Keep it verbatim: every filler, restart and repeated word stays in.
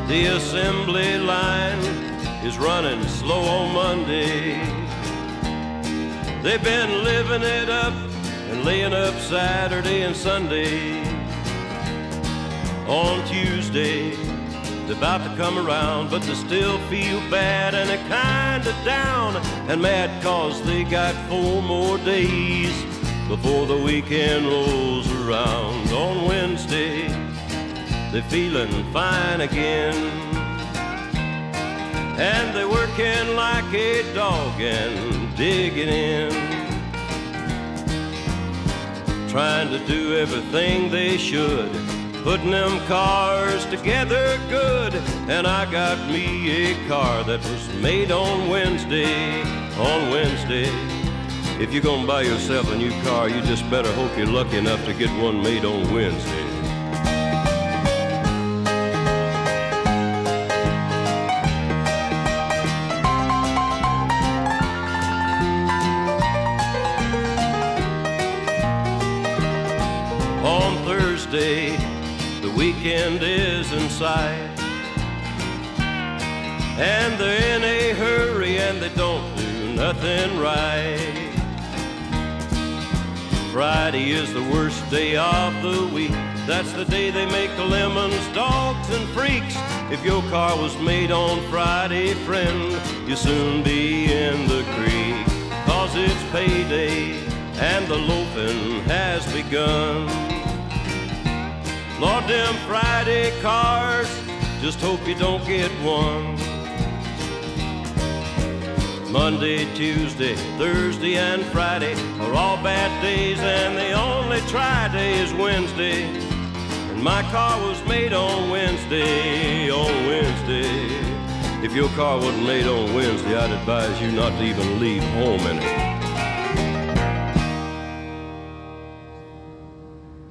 The assembly line is running slow on Monday. They've been living it up and laying up Saturday and Sunday. On Tuesday, they're about to come around, but they still feel bad and they're kinda down and mad 'cause they got four more days before the weekend rolls around. On Wednesday, they're feeling fine again, and they're working like a dog and digging in, trying to do everything they should, putting them cars together good. And I got me a car that was made on Wednesday, on Wednesday. If you're gonna buy yourself a new car, you just better hope you're lucky enough to get one made on Wednesday. On Thursday, the weekend is in sight, and they're in a hurry and they don't do nothing right. Friday is the worst day of the week. That's the day they make lemons, dogs, and freaks. If your car was made on Friday, friend, you'll soon be in the creek. 'Cause it's payday and the loafing has begun. Lord, them Friday cars, just hope you don't get one. Monday, Tuesday, Thursday, and Friday are all bad days, and the only try day is Wednesday. And my car was made on Wednesday, on Wednesday. If your car wasn't made on Wednesday, I'd advise you not to even leave home in it.